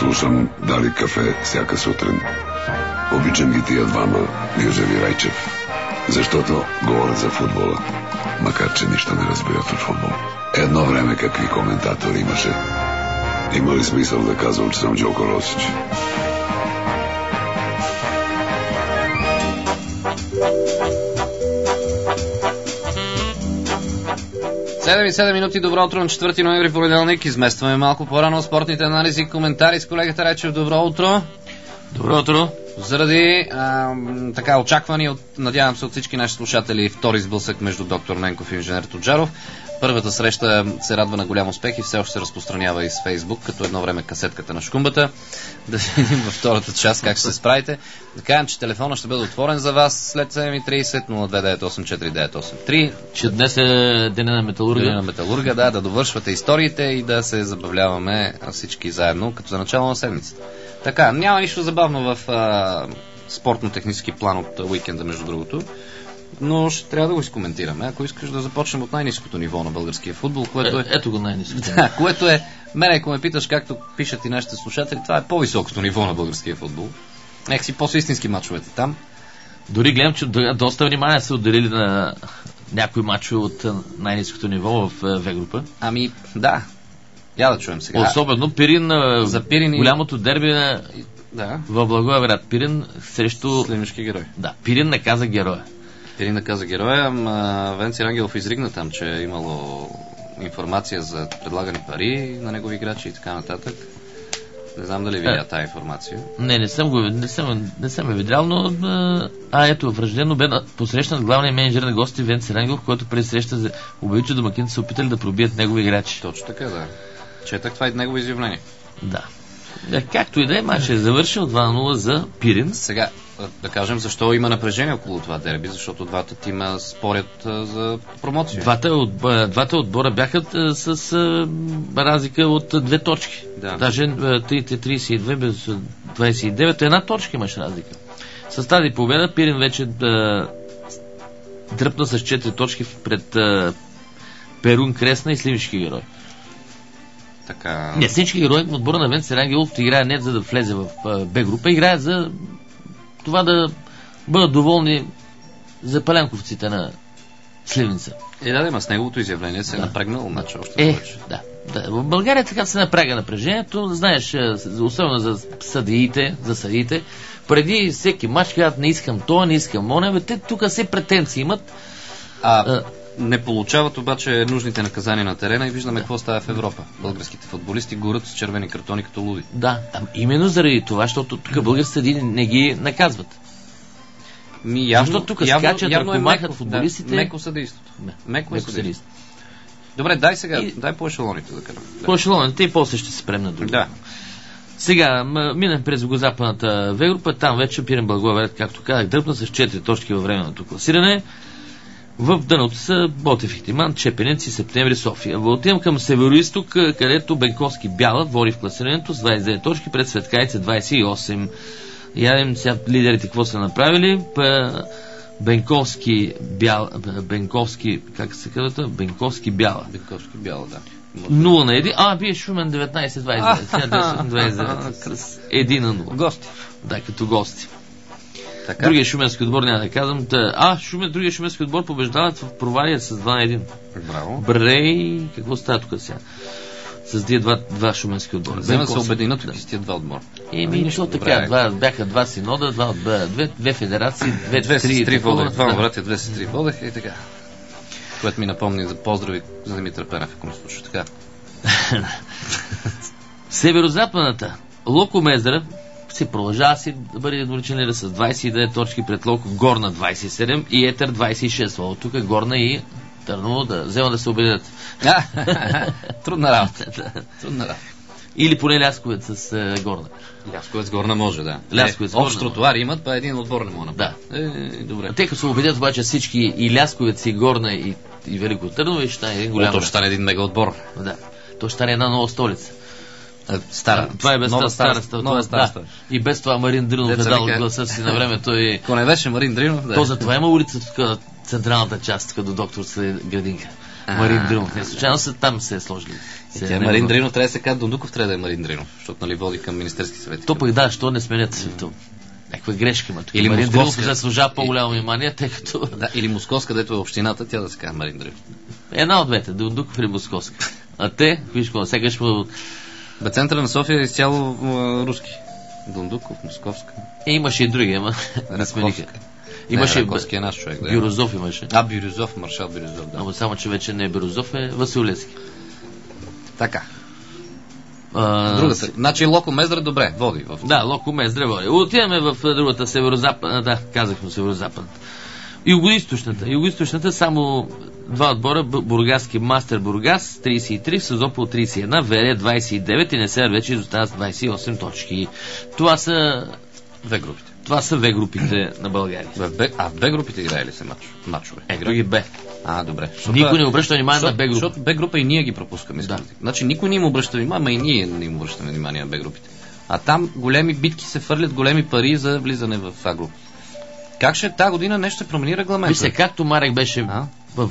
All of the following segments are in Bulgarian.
Слушам Дали кафе всяка сутрин. Обичам ги тия двама, Гюзев и Райчев, защото говорят за футбола, макар че нищо не разбират от футбол. Едно време какви коментатори имаше. Има ли смисъл да казвам, че съм Джоко Росич? 7 минути, добро утро на 4 ноември, понеделник. Изместваме малко по-рано спортните анализи и коментари с колегата Райчев. Добро утро. Добро утро. Заради така очаквани, надявам се от всички наши слушатели, втори сблъсък между доктор Ненков и инженер Тоджаров. Първата среща се радва на голям успех и все още се разпространява и с Фейсбук, като едно време касетката на шкумбата. Да видим във втората част как ще се справите. Да кажем, че телефона ще бъде отворен за вас след 7:30 029849883. Че днес е деня на металурга. Деня на металурга, да довършвате историите и да се забавляваме всички заедно, като за начало на седмицата. Така, няма нищо забавно в спортно-технически план от уикенда, между другото, но ще трябва да го изкоментираме. Ако искаш да започнем от най-ниското ниво на българския футбол, което е... Ето го най-ниското. Да, което е... Мене, ако ме питаш, както пишат и нашите слушатели, това е по-високото ниво на българския футбол. Нека си по-истински мачовете там. Дори гледам, че доста внимание са отделили на някои мачове от най-ниското ниво в В група. Ами, да. Я да чуем сега. Особено Пирин, за Пирин голямото дерби в Благоевград. Пирин срещу... Сливнишки герой. Да, Пирин наказа героя. Пирин наказа героя. Венци Рангелов изригна там, че е имало информация за предлагани пари на негови играчи и така нататък. Не знам дали видя тази информация. Не съм я видял, но ето, връждено бе посрещнат главния менеджер на гости Венци Рангелов, който през среща обяви, че домакините са опитали да пробият негови играчи. Точно така, да. Четах това и негово изявление. Да. Както и да е, матч е завършил 2-0 за Пирин. Сега, да кажем, защо има напрежение около това дерби, защото двата тима спорят за промоция. Двата отбора бяха с разлика от 2 точки. Да. Даже 32 без 29, една точка имаш разлика. С тази победа Пирин вече дръпна с 4 точки пред Перун Кресна и Сливнишки герой. Така... Не, всички герои на отбора на Венци Рангелов играе не за да влезе в Б група, играе за това да бъдат доволни за палянковците на Сливница. Да, с неговото изявление се е напрегнал матча още повече. Да. В България така се напряга напрежението, знаеш, особено за съдиите, преди всеки матч казват не искам това, не искам оне, те тук все претенции имат. Не получават обаче нужните наказания на терена и виждаме какво става в Европа. Българските футболисти горят с червени картони като луди. Да, именно заради това, защото тук българските съдии не ги наказват. Защото тук скачат, ако махат футболистите... Да, меко съдейството. Меко съдейството. Добре, дай по ешелоните да кажем. По ешелоните и после ще се спрем на други. Да. Сега, минем през югозападната В група, там вече Пирин Благоевград, както казах, дръпна с 4 точки във временното класиране. В дъното са Ботев и Тиман, Чепенец и Септември София. Отивам към североизток, където Бенковски Бяла води в класирането с 29 точки пред Светкайце 28. Ядем сега лидерите какво са направили. Бенковски Бяла, как се казва? Бенковски Бяла, да. 0 на 1. Бие Шумен 19-29. С 1-0. Гости. Да, като гости. Така? Другия шуменски отбор няма да казвам. Другия шуменски отбор побеждават в Провария с 2-1. Браво. Брей, какво става тук сега? С тия два шуменски отбора. Взема се обединят от тия два отбора. Така, бяха 2 синода, 2 федерации, 2 сестри водех, 2 братя, 2 сестри водех и така. Което ми напомни за поздрави за Димитър Пенев, ако ме слуша. Така. Северозападната Локо Мездра си продължава да бъде едноличен лидер с 29 точки пред Локо, Горна 27 и Етер 26. Тук Горна и Търново да взема да се обединят. Трудна работа. Или поне Лясковец с Горна. Лясковец Горна може, да. Общ тротуар имат, па един отбор не може. Да. Добре. Те като се обедят обаче всички и Лясковец, и Горна, и Велико Търново, и ще стане един голям. То ще стане един мега отбор. Да. То ще стане една нова столица. Стара. Това е без стара. И без това Марин Дринов е дал гласа си на времето. Ако не беше Марин Дринов, то затова има улица тук, централната част, тук до Докторска градинка. Марин Дринов. Не случайно там се е сложили. Марин Дринов трябва да се казва, Дондуков трябва да е Марин Дринов, защото нали води към Министерски съвет. То пък да, що не сменят свето. Някаква грешка има. Или Марин Дринов Московска. заслужава по-голямо внимание, тъй като... Да, или Московска, където е общината, тя да се казва Марин Дринов. Една от двете, Дондуков или Московска. А те, виж какво, сегаш по... Центъра на София е изцяло руски. Дондуков, Московска. Имаше и други, ама не смениха. Имаше Раковски е наш човек. Да. Бирозов имаше. Бирозов, маршал Бирозов, да. Ама само, че вече не е Бирозов, е Василевски. Така. Друга се. Значи Локо Мездра добре, води. Да, Локо Мездра води. Отиваме в другата северо-западна, да, казахме северо-западна. Югоизточната само два отбора, Бургаски Мастер Бургас 33, Созопол 31, Вере 29 и Несер вече изостават с 28 точки. Това са В групите на България. В Б групите играе ли се мачове? Други Б. Добре. Никой не обръща внимание на Б група. Защото Б група и ние ги пропускаме. Да. Значи никой не им обръща внимание, и ние не им обръщаме внимание на Б групите. А там големи битки се фърлят, големи пари за влизане в А група. Как ще тази година нещо се промени регламента? Вижте, както Марек беше в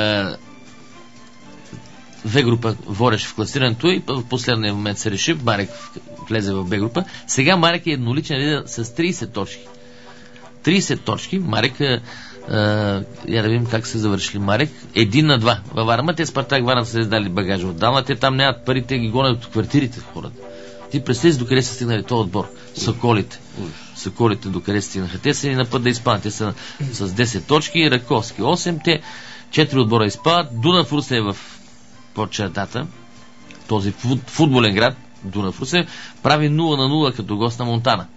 В група водеше в класирането и в последния момент се реши, Марек влезе в Б група. Сега Марек е едноличен лидер с 30 точки. 30 точки. Марек, я да видим как се завършили Марек. 1-2 във Варна. Те Спартак Варна са издали багажа отдална. Те там нямат пари, те ги гонят от квартирите хората. Ти представи докъде са стигнали този отбор. Соколите докъде стигнаха. Те са и на път да изпадат. Те са с 10 точки. Раковски 8. Те 4 отбора изпадат. Дунав Русе е в под чертата. Този футболен град, Дунав Русе, прави 0-0 като гост на Монтана.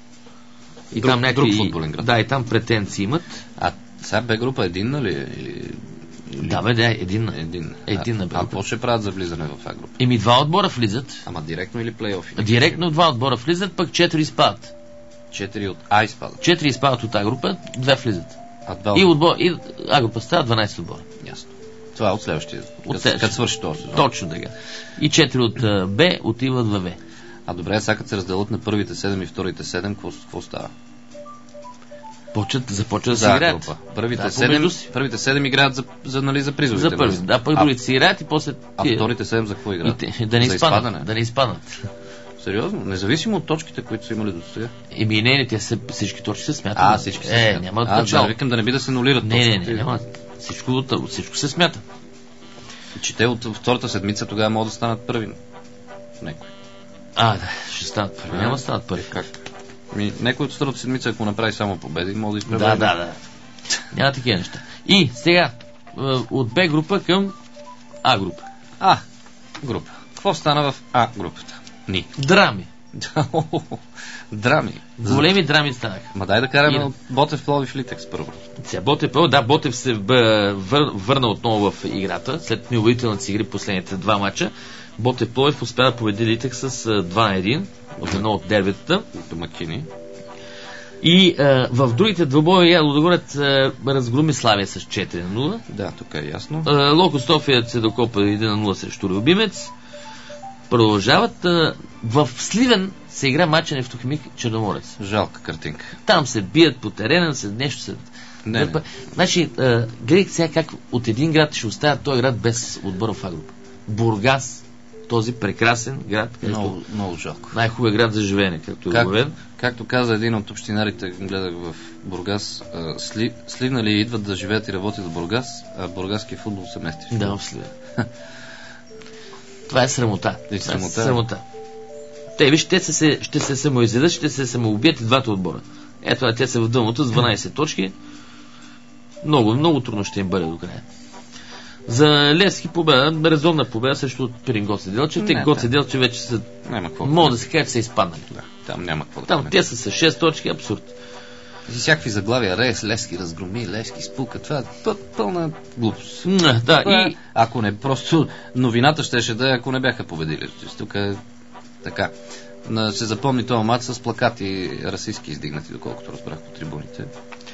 И там някакви футболен град. Да, и там претенции имат. Сега Б група единна ли? Да, единна. Единна Б група. Какво ще правят за влизане в А група? Два отбора влизат. Ама директно или плейофи? Директно два отбора влизат, пък 4 изпадат. 4 от А изпадат? 4 изпадат от А група, 2 влизат. И А група става 12 отбора. Ясно. Това е от следващия. Като свърши този сезон. Точно така. И 4 от Б отиват в В. Добре, сега като се разделят на първите 7 и вторите 7, какво става? Започват да се играят. Първите 7 играят за призовите. За първи. Да, пък другите си играят и после... вторите 7 за какво играят? Да не изпаднат. Сериозно? Независимо от точките, които са имали до сега? Всички точки се смятат. Всички се смятат. Няма начало. Викам да не би да се нулират точките. Не, няма. Всичко се смята. Че те от втората седмица тогава могат да станат първи. Некои. Ще станат първи. Няма да станат първи. Как? Некой от втората седмица, ако направи само победи, може да изпревари. Да. Няма такива неща. И сега, от Б група към А група. Група. Какво стана в А групата? Драми. Драми. Големи драми станаха. Дай да караме от Ботев Пловдив Литекс първо. Ботев се върна отново в играта, след неубедителните си игри последните два мача. Ботев Пловдив успя да победи Литекс с 2-1 от едно от дербитата. Домакини. И в другите двобои Лудогорец разгроми Славия с 4-0. Да, тук е ясно. Локо София се докопа 1-0 срещу Любимец. Продължават. В Сливен се игра мача Нефтохимик Черноморец. Жалка картинка. Там се бият по терена, след нещо се... Значи, гледайте сега как от един град ще оставят този град без отбор в А-група. Бургас, този прекрасен град. Много жалко. Най-хубавият град за живеене, както е обявен. Както каза един от общинарите, гледах в Бургас, сливнали идват да живеят и работят в Бургас, а бургаския футбол се мести. Да, в Сливен. Това е срамота. Срамота. Те ще се самоизядат, ще се самоубият и двата отбора. Ето, те са в дъното с 12 точки. Много, много трудно ще им бъде до края. За Левски победа, резонна победа срещу Пирин Гоце Делчев. Те Гоце Делчев вече са... Мога да се каже, че са изпаднали. Там няма какво. Там те са с 6 точки, абсурд. И всякакви заглавия, Левски разгроми, Левски спука. Това е пълна глупост. И... Ако не, просто новината щеше да е, ако не бяха победили. Тук е така. Се запомни този матч с плакати расистски издигнати, доколкото разбрах по трибуните.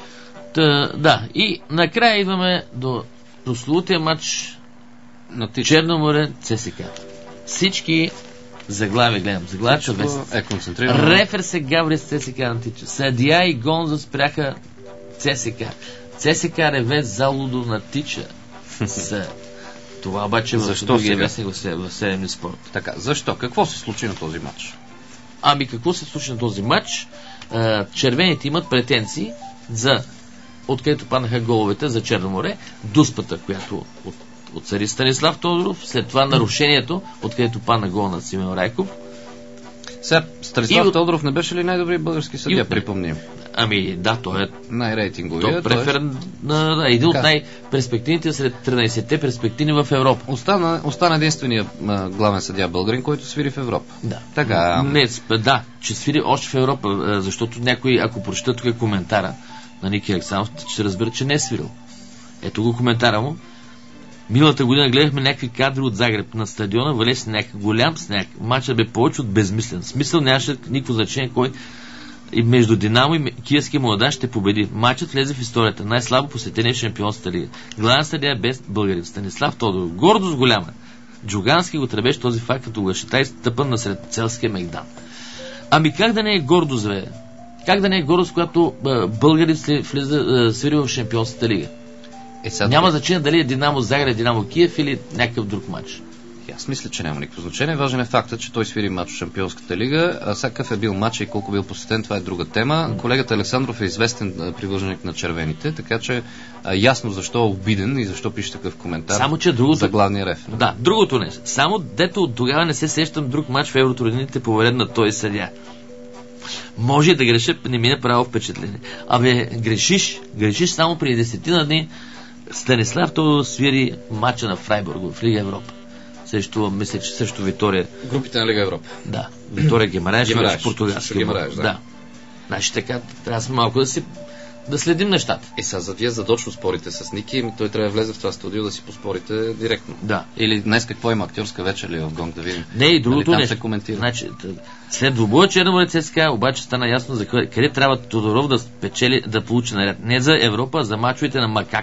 И накрая идваме до прословутия матч на Черноморе ЦСКА. Всички заглавия гледам. Заглавия е концентрирано. Рефер се Гаври с ЦСКА на Тича. Съдия и Гонзо спряха ЦСКА. ЦСКА реве залудо на Тича. Това обаче в другия вестник в седемни спорт. Така, защо? Какво се случи на този матч? Ами какво се случи на този матч? Червените имат претенции за откъдето паднаха головете за Черно море, дуспата, която отцари Станислав Тодоров, след това нарушението, откъдето падна гол на Симеон Райков. Сега, Станислав Тодоров не беше ли най-добрият български съдия, припомним? Ами да, той е най-рейтинговия. Един от най-перспективните сред 13-те перспективни в Европа. Остана единствения главен съдия българин, който свири в Европа. Да. Така. Да, че свири още в Европа, защото някой, ако прочета тук коментара на Ники Александров, ще разбира, че не е свирил. Ето го коментара му. Миналата година гледахме някакви кадри от Загреб на стадиона, валеше се някакъв голям сняг. Матчът бе повече от безмислен. Смисъл нямаше никакво значение кой и между Динамо и Киевския Младаж ще победи. Матчът влезе в историята. Най-слабо посетение в Шампионската лига. Главен съдия без българин. Станислав Тодоров. Гордост голяма. Джугански го требеше този факт като глашатай стъпан насред целския Мегдан. Ами как да не е гордост, бе? Как да не е гордост, когато българин свири в Шампионската лига? Няма значение дали е Динамо Загреб, Динамо Киев или някакъв друг матч. Аз мисля, че няма никакво значение. Важен е фактът, че той свири матч в Шампионската лига, а всякакъв е бил матч и колко бил посетен, това е друга тема. Колегата Александров е известен привърженик на червените, така че ясно защо е обиден и защо пише такъв коментар. Само, че другото... за главния реф. Да, другото не. Само дето от тогава не се сещам друг матч в евротурнирите по вред на той съдия. Може да греша, не ми е право впечатление. Абе, грешиш само преди 10 дни. Станислав то свири матча на Фрайбург в Лига Европа. Мисля, че също Витория. Групите на Лига Европа. Да. Витория Гимараеш в португалски. Да. Значи така, трябва сме малко да следим нещата. Сега вие задочно спорите с Ники, той трябва да влезе в това студио да си поспорите директно. Да. Или днес какво има, актьорска вечер ли в Гонг да видим? Не, и другото нещо. Се коментира. Значи, след двубоя Черно море ЦСКА, обаче стана ясно за къде трябва Тодоров да спечели, да получи наряд. Не за Европа, а за мачовете на Макак.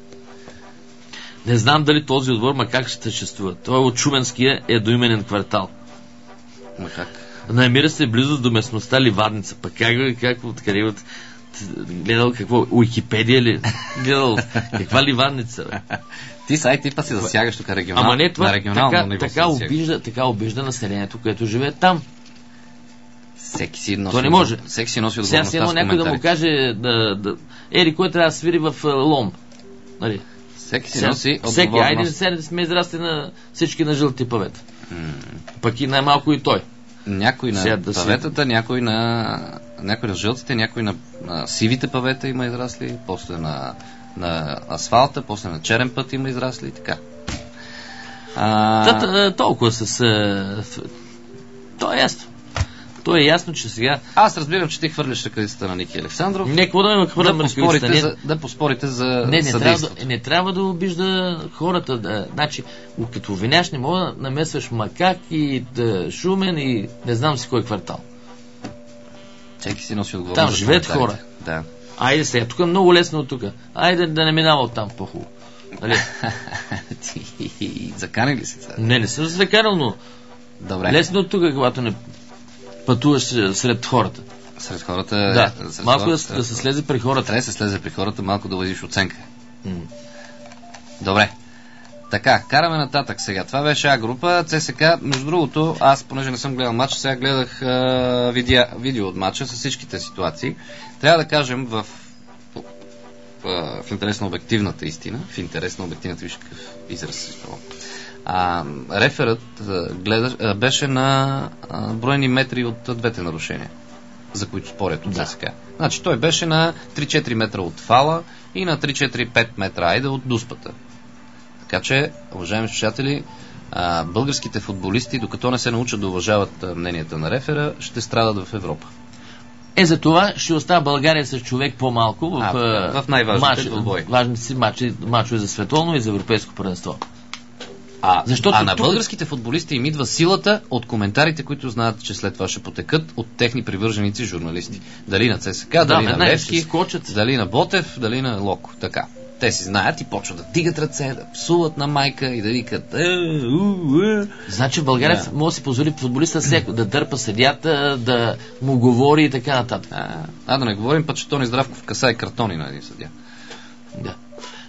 Не знам дали този отбор Макак ще съществува. Той от Шуменския е доименен квартал. Макак. Намира се близо до местността Ливадница. Пък къде гледал какво? Уикипедия ли? Гледал каква Ливадница, бе? Ти сайт па си засягаш тук регионално. Ама не това, така обижда населението, което живее там. Всеки си носи. То не може. Всеки си носи отговорността. Сега си някой да му каже Ери, кой трябва да свири в Лом? Нали? Всеки си носи отговорност. Айде да сме израсли на всички на жълти павета. Пък и най-малко и той. Някой на паветата, някой на жълтите, някой на сивите павета има израсли, после на асфалта, после на черен път има израсли и така. Толкова То е ясно. То е ясно, че сега... Аз разбирам, че ти хвърляш ръкавицата на Ники Александров. Не, какво да ме хвърлям ръкавицата? Да поспорите за съдейството. Не трябва да обижда хората. Значи, като виняш, не мога да намесваш Макак и Шумен и не знам си кой квартал. Всеки си носи отговорност. Там живеят хора. Да. Айде сега, тук е много лесно от тук. Айде да не минава от там по-хубаво. Нали? Ти закани ли си това? Не съм се заканал, но добре. Лесно от тук, когато не пътуваш сред хората. Сред хората... Да, малко да се слезе при хората. Трябва да се слезе при хората, малко да водиш оценка. Добре. Така, караме нататък сега. Това беше А група. ЦСКА, между другото, аз, понеже не съм гледал матча, сега гледах видео от матча с всичките ситуации. Трябва да кажем в интерес на обективната истина, виж какъв израз си реферът беше на броени метри от двете нарушения, за които спорят от ЦСКА. Значи той беше на 3-4 метра от фала и на 3-4-5 метра от дуспата. Така че, уважаеми слушатели, българските футболисти, докато не се научат да уважават мненията на рефера, ще страдат в Европа. За това ще остава България с човек по-малко в най-важните отбори. Важните си мачове за световно и за европейско първенство. На българските футболисти им идва силата от коментарите, които знаят, че след това ще потекат от техни привърженици журналисти. Дали на ЦСКА, дали на Левски, дали на Ботев, дали на Локо. Така. Те си знаят и почват да дигат ръце, да псуват на майка и да викат Значи в България може да си позволи футболиста да дърпа съдията, да му говори и така нататък. Да не говорим път, че Тони Здравков касае картони на един съдия. Да.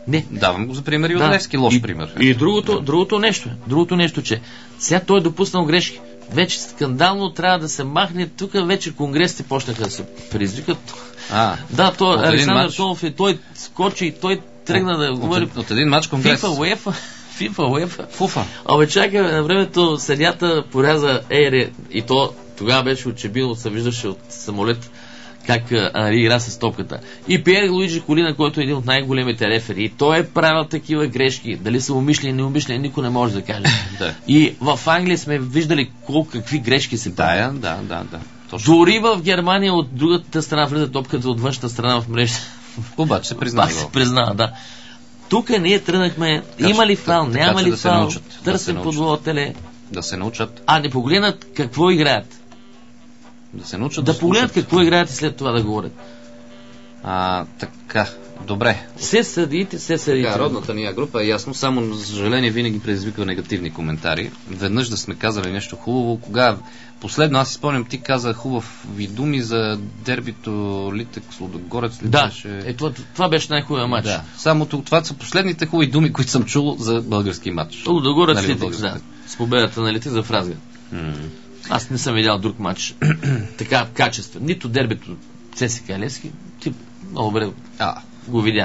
Не. Давам го за пример и от Левски, лош пример. И другото нещо, че сега той е допуснал грешки. Вече скандално трябва да се махне. Тук вече конгресите почнаха да се предизвикат. Да, Александър Томов той скочи и той тръгна да говори от един мач конгрес. FIFA, UEFA. Абе чакай, на времето съдията поряза и то тогава беше очебило, се виждаше от самолет как игра с топката. И Пиер Луиджи Колина, който е един от най-големите рефери, и той е правил такива грешки. Дали са умишлени, неумишлени, никой не може да каже. И в Англия сме виждали какви грешки се правят. Да. Дори в Германия от другата страна влиза топката, от външната страна в мрежа. Обаче се признава. Да. Тук ние тръгнахме, има ли фал, няма ли фал, търсим подводителе. Да се научат. Не погледнат какво играят. Да се научат. Да погледнат какво играят и след това да говорят. Така. Добре. Все съдите. Родната ни група е ясно, само за съжаление винаги предизвиква негативни коментари. Веднъж да сме казали нещо хубаво. Кога последно, аз си спомням, ти каза хубави думи за дербито Литек Лудогорец. Това беше най-хубавия матч. Да. Само това са последните хубави думи, които съм чул за български матч. Лудогорец Литек, с победата на Литек за Фразга. Аз не съм видял друг матч така качествен. Нито дербито ЦСКА Левски. Ти много добре го видя.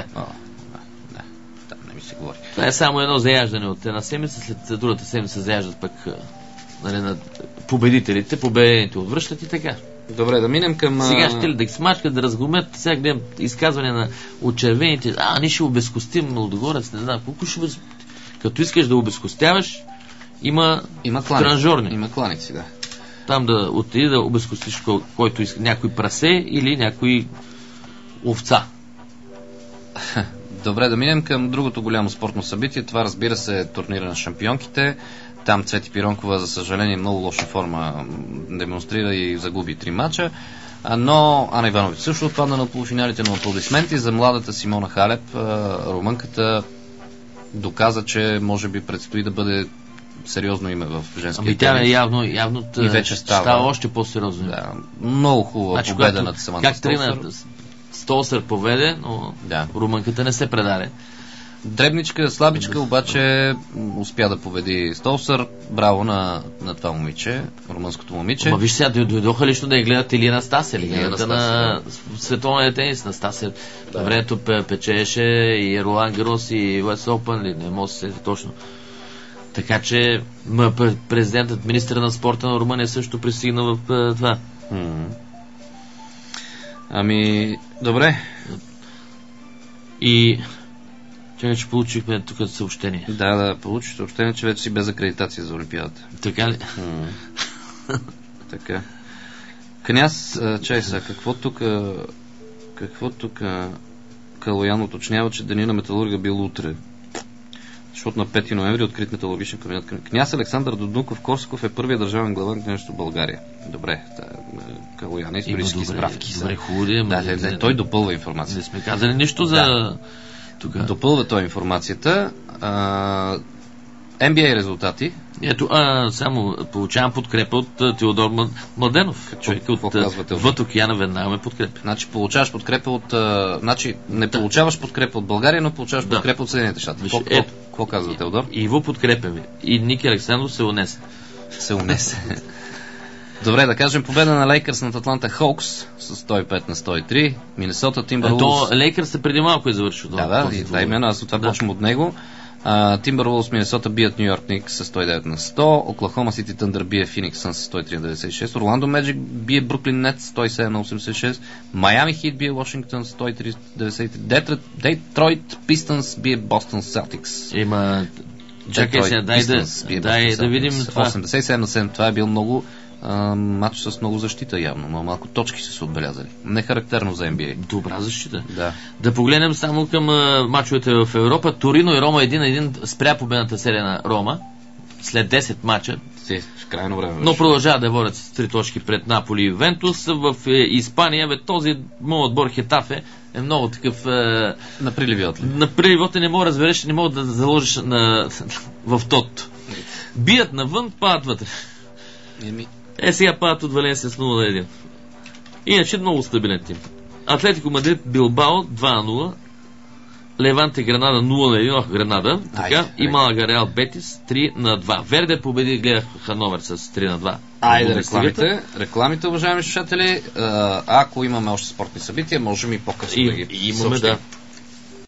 Не ми се говори. Това е само едно заяждане от една седмица, след другата седмица заяждат пък на победителите, победените отвръщат и така. Добре, да минем към... Сега ще ли да ги смачкат, да разгромят, сега гледам изказване от червените, ние ще обезкостим Лудогорец, не знам, колко ще като искаш да обезкостяваш, има транжорни. Има кланици, да. Там да отиди да обезкостиш който иска, някой прасе или някой овца. Добре, да минем към другото голямо спортно събитие. Това, разбира се, е турнира на шампионките. Там Цвети Пиронкова, за съжаление, много лоша форма демонстрира и загуби 3 мача. Но Ана Иванович също отпадна на полуфиналите, на аплодисменти. За младата Симона Халеп, румънката, доказа, че може би предстои да бъде сериозно име в женския тенис. Тя явно и вече става още по-сериозно. Да, много хубава победа над Саманта Столсър. Столсър поведе, но румънката не се предаде. Дребничка, слабичка, обаче успя да победи Столсър. Браво на това момиче, румънското момиче. Виж сега, дойдоха лично да я гледат Илина Стасия, легендата на световния тенис на Стасия. На времето печеше и Ролан Гарос и US Open, не може да се точно. Така че президентът, министър на спорта на Румъния също пристигна в това. Добре. И чакай, че получихме тук съобщение. Да, получих съобщение, че вече си без акредитация за Олимпиадата. Така ли? Така. Княз, чай сега, какво тук Калоян уточнява, че деня на металурга бил утре. Защото на 5 ноември открит металургичен кабинет. Княз Александър Додунков Корсаков е първият държавен глава на княжеството България. Добре, Калоян, исторически справки. Добре, хубаво. Той допълва информация. Не сме казали нищо за... Допълва той информацията. NBA резултати. Ето, само получавам подкрепа от Теодор Младенов. Човек от океана веднага ме подкрепа. Значи получаваш подкрепа от... не получаваш подкрепа от България, но получаваш подкрепа от Съединените щати. Какво казва Теодор? Иво подкрепя ми. И Ники Александров се унесе. Добре, да кажем победа на Лейкърс над Атланта Хоукс с 105-103. Минесота Тимбърлвулс... Лейкърс се преди малко е завършил. Това именно, аз от това почвам от него. Тимбърлвулс Минесота бият Ню Йорк Никс с 109-100. Оклахома Сити Тъндър бие Феникс Сънс с 103-96. Орландо Меджик бие Бруклин Нетс 107-86. Майами Хит бие Вашингтон 103-93. Детройт Пистънс бие Бостън Селтикс. Има... Чакай сега, дай да видим това. 87-7. Това е бил много матч с много защита явно, но малко точки са се отбелязали. Не характерно за NBA. Добра защита. Да погледнем само към мачовете в Европа. Торино и Рома 1-1 спря победната серия на Рома след 10 мача. Крайно време. Но продължават да водят с 3 точки пред Наполи и Вентус. В Испания, този моят отбор Хетафе е много такъв... На приливиот ли? На приливиот не мога да разбереш, не мога да заложиш в тот. Бият навън, падат вътре. Сега падат от Валенсия с 0-1. Иначе много стабилен тим. Атлетико Мадрид Билбао 2-0. Леванте Гранада 0-1, Гранада, така, и Малага Реал Бетис 3-2. Верде победи, гледах Хановер с 3-2. Айде, рекламите, уважаеми слушатели. Ако имаме още спортни събития, можем и по-късно да ги имаме, да.